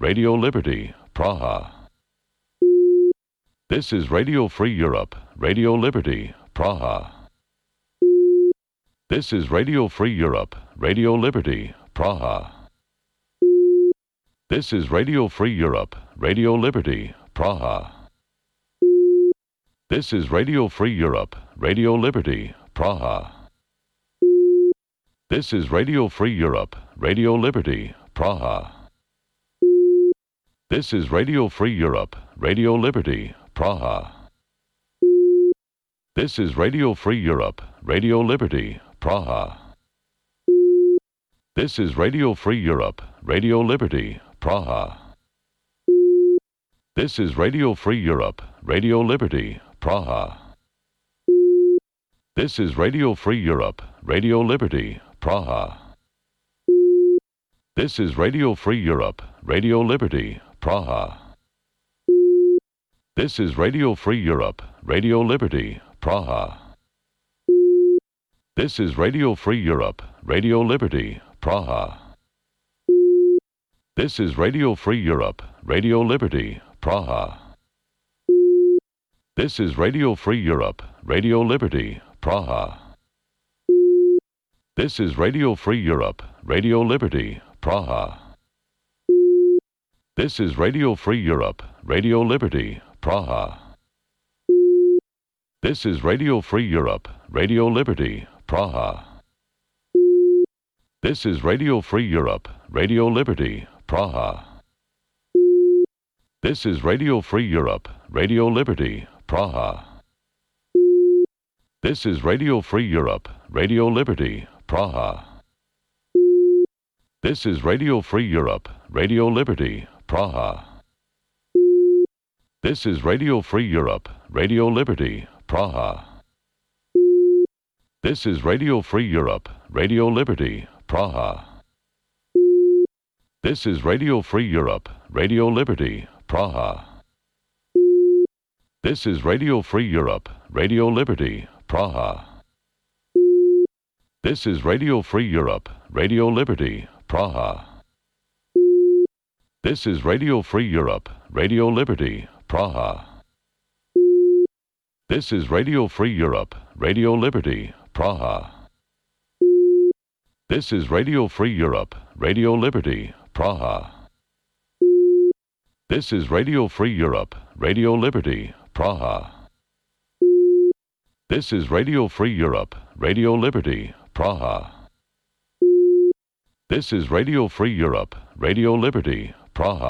Radio Liberty, Praha. This is Radio Free Europe, Radio Liberty, Praha. This is Radio Free Europe, Radio Liberty, Praha. This is Radio Free Europe, Radio Liberty, Praha. This is Radio Free Europe, Radio Liberty, Praha. This is Radio Free Europe, Radio Liberty, Praha. This is Radio Free Europe, Radio Liberty, Praha. This is Radio Free Europe, Radio Liberty, Praha. This is Radio Free Europe, Radio Liberty, Praha. This is Radio Free Europe, Radio Liberty, Praha. This is Radio Free Europe, Radio Liberty, Praha. This is Radio Free Europe, Radio Liberty, Praha. This is Radio Free Europe, Radio Liberty, Praha. This is Radio Free Europe, Radio Liberty, Praha. This is Radio Free Europe, Radio Liberty, Praha. This is Radio Free Europe, Radio Liberty, Praha. This is Radio Free Europe, Radio Liberty, Praha. This is Radio Free Europe, Radio Liberty, Praha. This is Radio Free Europe, Radio Liberty, Praha. This is Radio Free Europe, Radio Liberty, Praha. This is Radio Free Europe, Radio Liberty, Praha. This is Radio Free Europe, Radio Liberty, Praha. This is Radio Free Europe, Radio Liberty, Praha. This is Radio Free Europe, Radio Liberty, Praha. This is Radio Free Europe, Radio Liberty, Praha. This is Radio Free Europe, Radio Liberty, Praha. This is Radio Free Europe, Radio Liberty, Praha. This is Radio Free Europe, Radio Liberty, Praha. This is Radio Free Europe, Radio Liberty, Praha. This is Radio Free Europe, Radio Liberty, Praha. This is Radio Free Europe, Radio Liberty, Praha. This is Radio Free Europe, Radio Liberty, Praha. This is Radio Free Europe, Radio Liberty, Praha. This is Radio Free Europe, Radio Liberty, Praha.